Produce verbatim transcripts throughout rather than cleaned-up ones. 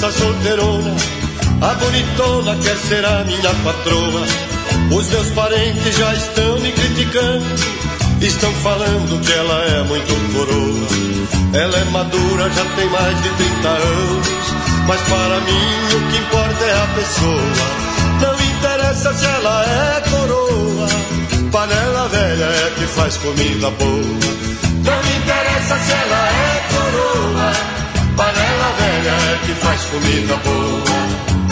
moça solteirona, a bonitona quer ser a minha patroa. Os meus parentes já estão me criticando, estão falando que ela é muito coroa. Ela é madura, já tem mais de trinta anos, mas para mim o que importa é a pessoa. Não interessa se ela é coroa, panela velha é que faz comida boa. Não interessa se ela é coroa, panela velha é que faz comida boa.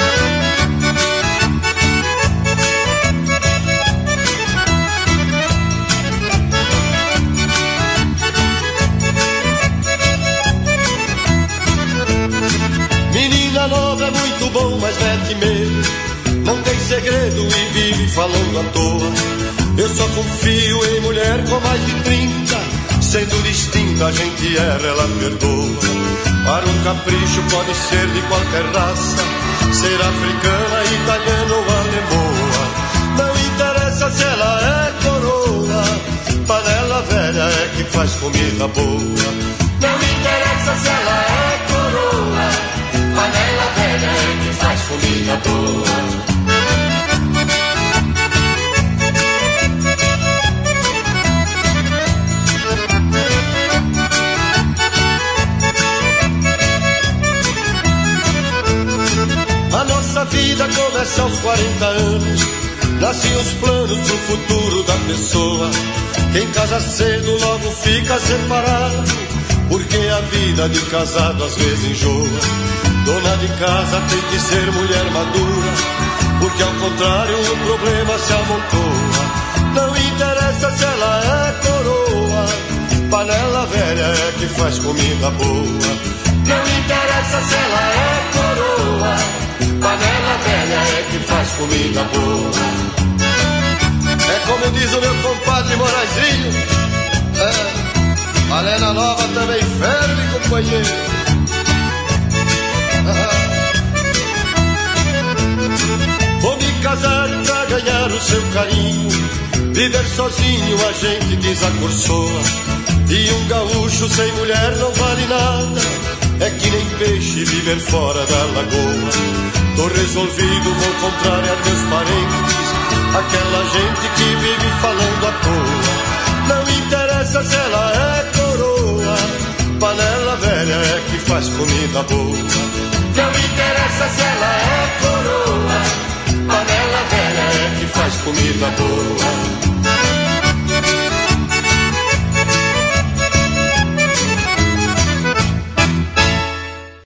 Menina nova é muito bom, mas mete medo, não tem segredo e vive falando à toa. Eu só confio em mulher com mais de trinta, sendo distinta a gente erra, ela perdoa. Para um capricho pode ser de qualquer raça, ser africana, italiana ou alemoa. Não interessa se ela é coroa, panela velha é que faz comida boa. Não interessa se ela é coroa, panela velha é que faz comida boa. A nossa vida começa aos quarenta anos, nascem os planos pro futuro da pessoa. Quem casa cedo logo fica separado, porque a vida de casado às vezes enjoa. Dona de casa tem que ser mulher madura, porque ao contrário o problema se amontoa. Não interessa se ela é coroa, panela velha é que faz comida boa. Não interessa se ela é coroa, panela velha é que faz comida boa. É como diz o meu compadre Moraizinho, é, panela nova também ferve, companheiro. Vou me casar pra ganhar o seu carinho, viver sozinho a gente desacorçoa. E um gaúcho sem mulher não vale nada, é que nem peixe viver fora da lagoa. Tô resolvido, vou contrariar meus parentes, aquela gente que vive falando à toa. Não interessa se ela é coroa, panela velha é que faz comida boa.